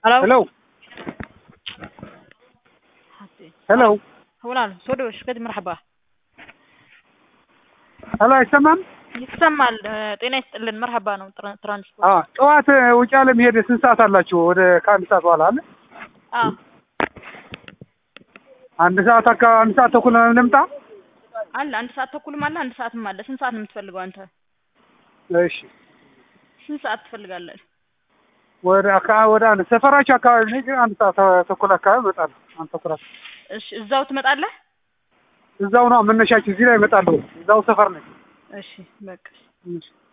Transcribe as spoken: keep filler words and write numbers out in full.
Hello. Hello. Hello. هونال سودوش قد مرحبا. Hello يسمم؟ يسمى ጤና ይስጥልን مرحبا ነው ትራንስፖርት አዎ ጠዋት ውጭ ዓለም ሄደ ስንት ሰዓት አላችሁ ወደ ከአንድ ሰዓት በኋላ አለ አዎ አንድ ሰዓት አካ አንድ ሰዓት ተኩል ልምጣ አለ አንድ ሰዓት ተኩልም አለ አንድ ሰዓትም አለ ስንት ሰዓት ነው የምትፈልገው አንተ እሺ ስንት ሰዓት ትፈልጋለህ ወደ አካ ወደ አንድ ሰፈራችሁ አካባቢ ነኝ አንድ ሰዓት ተኩል አካባቢ እመጣለሁ አንድ ተኩል እሺ እዛው ትመጣለህ እዛው ነው መነሻችሁ እዚህ ላይ እመጣለሁ እዛው ሰፈር ነኝ እሺ በቃ